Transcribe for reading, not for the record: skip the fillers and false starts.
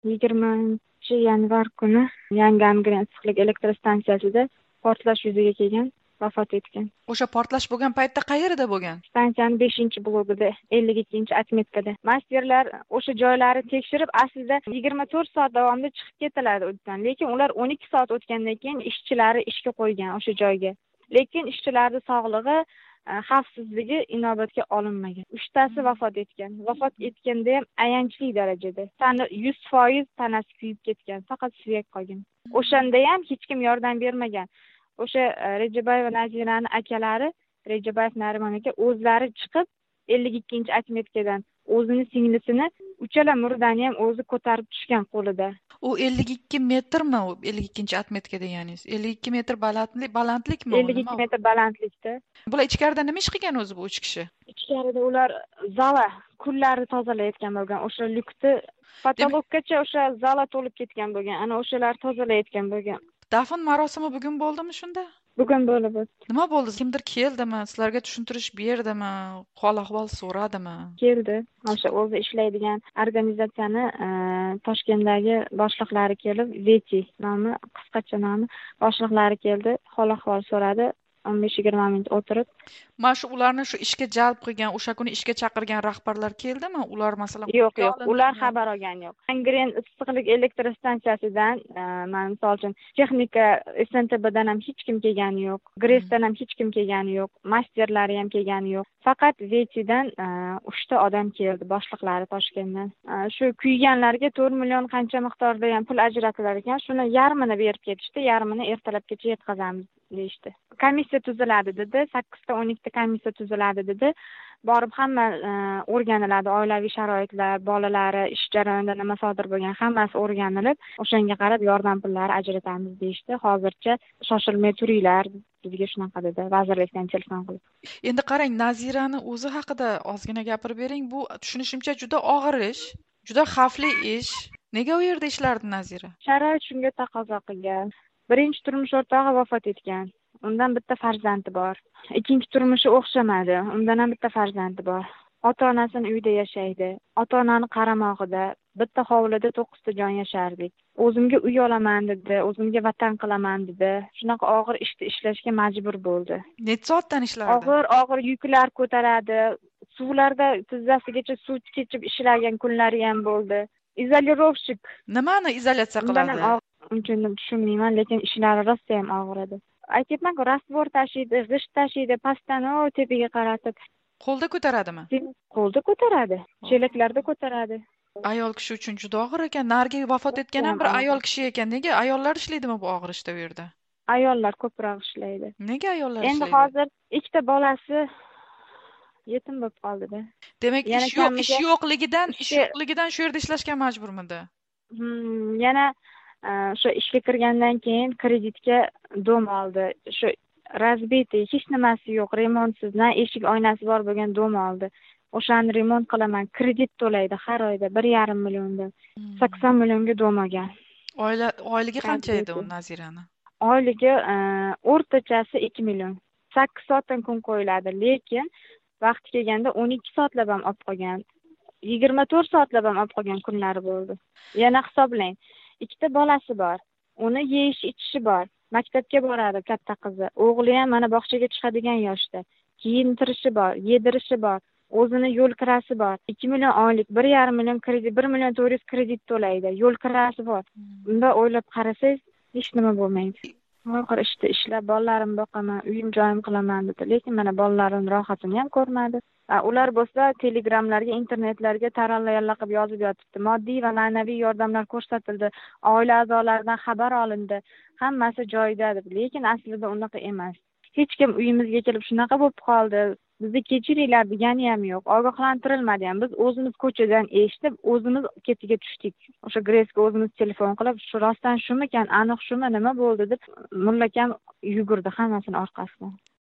20 yanvar kuni Yangi Angren issiqlik elektr stansiyasida portlash yuzaga kelgan, vafot etgan. O'sha portlash bo'lgan paytda qayerda bo'lgan? Stansiyaning 5-blogida, 52-atmetkada. Masterlar o'sha joylarni tekshirib, aslida 24 soat davomida chiqib ketiladi o'tdan. Lekin ular 12 soat o'tgandan keyin ishchilari ishga qo'ygan o'sha joyga. Lekin ishchilarning sog'lig'i, xavfsizligi inobatga olinmagan. 3tasi vafot etgan. Vafot etganda ham ayanchli darajada. Tani 100% tanasi kuyib ketgan, faqat suyak qolgan. O'shanda ham hech kim yordam bermagan. O'sha Rejabayeva Naziraning akalari, Rejabayev Narimon aka o'zlari chiqib 52-atmetkadan o'zini singlisini uchala murdani ham o'zi ko'tarib tushgan qo'lida. U 52 metrmi? U 52-atmetka deganingiz? 52 metr balandlikmi? 52 metr balandlikda. Bular ichkarida nima ish qilgan o'zi bu 3 kishi? Ichkarida ular zala kunlarni tozalayotgan bo'lgan. O'sha lyukni patologgacha o'sha zala to'lib ketgan bo'lgan. Ana o'shalar tozalayotgan bo'lgan. Dafn marosimi bugun bo'ldimi shunda? Bugun bo'lib o'tdi. Nima bo'ldi? Kimdir keldimi? Sizlarga tushuntirish berdimi? Hol-ahvol so'radimi? Keldi. O'sha o'zi ishlaydigan organizatsiyani Toshkentdagi boshliqlari kelib, Veti nomi, qisqacha nomi, boshliqlari keldi, hol-ahvol so'radi. 15-20 minut o'tirib. Mana shu ularni shu ishga jalb qilgan, o'sha kuni ishga chaqirgan rahbarlar keldimi? Ular masalan Yo'q, ular xabar olgan yo'q. Angren issiqlik elektr stansiyasidan, men misol uchun texnika SNTBdan ham hech kim kelgani yo'q. Gresdan ham hech kim kelgani yo'q. Masterlari ham kelgani yo'q. Faqat Vetidan 3 ta odam keldi, boshliqlari Toshkentdan. Shu kuyganlarga 4 million qancha miqdorda ham pul ajratilar ekan. Shuni yarmini berib ketishdi, yarmini ertalabgacha yetkazamiz deyishdi. Komissiya tuziladi dedi, 8 ta 12 ta komissiya tuziladi dedi. Borib hamma o'rganiladi, oilaviy sharoitlar, bolalari, ish jarayonida nima sodir bo'lgan, hammasi o'rganilib, o'shanga qarab yordam pullari ajratamiz deyishdi. Hozircha shoshilmay turinglar, bizga shunaqa dedi, vazirlikdan telefon qilib. Endi qarang, Nazirani o'zi haqida ozgina gapirib bering. Bu tushunishimcha juda og'ir ish, juda xavfli ish. Nega u yerda ishlardi Nazira? Sharoit shunga taqozo qilgan. Birinchi turmush o'rtog'i vafot etgan. Undan bitta farzandi bor. Ikkinchi turmushi o'xshamadi. Undan ham bitta farzandi bor. Ota-onasini uyda yashaydi. Ota-onani qaramog'ida bitta hovlida 9 ta jon yashardik. O'zimga uy olaman dedi, o'zimga vatan qilaman dedi. Shunaqa og'ir ishni ishlashga majbur bo'ldi. Necha soatdan ishlardi? Og'ir yuklar ko'taradi. Suvlarda tizzasigacha suv kechib ishlagan kunlari ham bo'ldi. Izolirovshik. Nimani izolyatsiya qiladi? Unchun tushunmayman, lekin ishlari rosa ham og'ir edi. Aytibman-ku, rastvor tashiydi, g'isht tashiydi, pastdan tepaga qaratib. Qo'lda ko'taradimi? Qo'lda ko'taradi, chelaklarda ko'taradi. Ayol kishi uchun juda og'ir ekan. Narigi vafot etgan ham bir ayol kishi ekan. Nega ayollar ishlaydimi bu og'ir ishda u yerda? Ayollar ko'proq ishlaydi. Nega ayollar ishlaydi? Endi hozir ikkita bolasi yetim bo'lib qoldi-da. Demak, ish yo'qligidan shu yerda ishlashga majburmidi? Yana o'sha ishga kirgandan keyin kreditga dom oldi. Shu razbitый, hech nimasi yo'q, remontsiz, na eshik oynasi bor bo'lgan dom oldi. O'shani remont qilaman, kredit to'laydi har oyda 1,5 milliondan. 80 millionga dom olgan. Oyligi qancha edi u Nazirani? Oyligi o'rtachasi 2 million. 8 soatdan kun qo'yiladi, lekin vaqti kelganda 12 soatlab ham olib qolgan. 24 soatlab ham olib qolgan kunlari bo'ldi. Yana hisoblang. 2 ta bolasi bor. Uni yeyish ichishi bor. Maktabga boradi katta qizi. O'g'li ham mana bog'chaga chiqadigan yoshda. Kiyintirishi bor, yedirishi bor. O'zini yo'l kirasi bor. 2 million oylik, 1,5 million kredit, 1 million 400 kredit to'laydi. Yo'l kirasi bor. Unda o'ylab qarasangiz, hech nima bo'lmaydi. Oxir ishlab, bolalarimni boqaman, uyim joyim qilaman dedi. Lekin mana bolalarim rohatini ham ko'rmadi. Ular bo'lsa telegramlarga, internetlarga taralla qilib yozib yotibdi. Moddiy va ma'naviy yordamlar ko'rsatildi. Oila a'zolaridan xabar olindi. Hammasi joyida deb. Lekin aslida unaqa emas. Hech kim uyimizga kelib shunaqa bo'lib qoldi, bizni kechiringlar degani ham yo'q. Ogohlantirilmadi ham. Biz o'zimiz ko'chadan eshitib, o'zimiz ketiga tushdik. O'sha Gresga o'zimiz telefon qilib, shu rostdan shumikan, aniq shumi, nima bo'ldi deb mullakam yugurdi hammasini orqasidan.